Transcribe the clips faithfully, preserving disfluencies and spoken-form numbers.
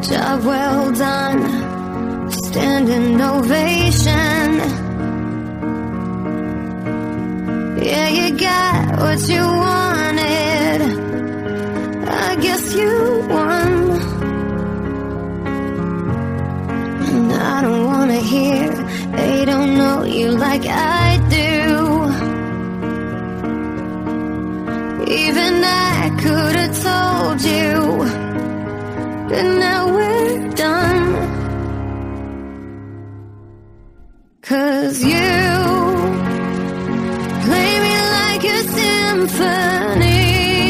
Job well done, standing ovation. Yeah, you got what you wanted, I guess you won. And I don't wanna hear they don't know you like I do. Even I could've told you, but now we're done. 'Cause you play me like a symphony,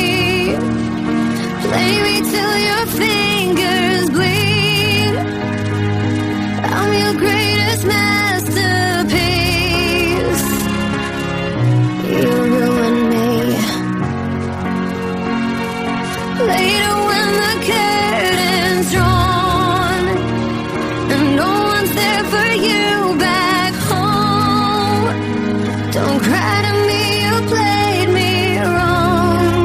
play me till your fingers bleed. I'm your greatest masterpiece. You ruin me. Later when the curtain's drawn and no one's there for you back home, don't cry to me, you played me wrong.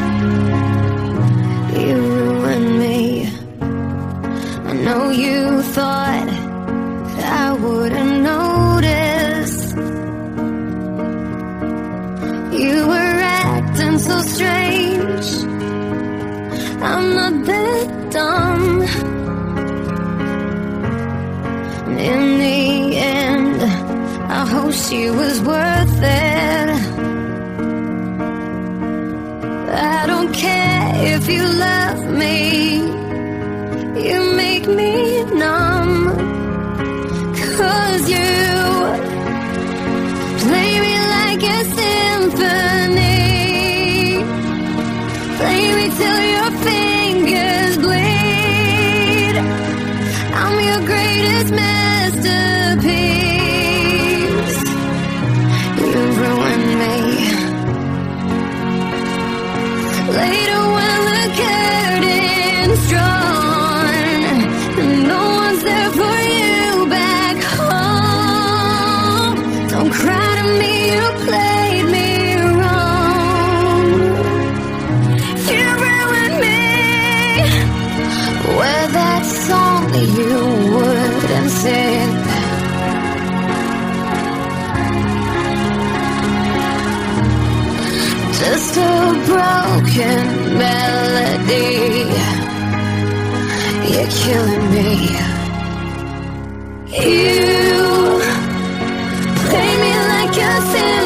You ruined me. I know you thought that I wouldn't notice. You were acting so strange, I'm not that dumb. In the end, I hope she was worth it. I don't care if you love me, you make me numb. 'Cause you play me like a symphony, play me till your fingers bleed. I'm your greatest masterpiece. You ruined me. Later when the curtain's drawn and no one's there for you back home, don't cry to me, you played me wrong. You ruined me. Where that song you wouldn't sing, just a broken melody. You're killing me. You play me like a symphony,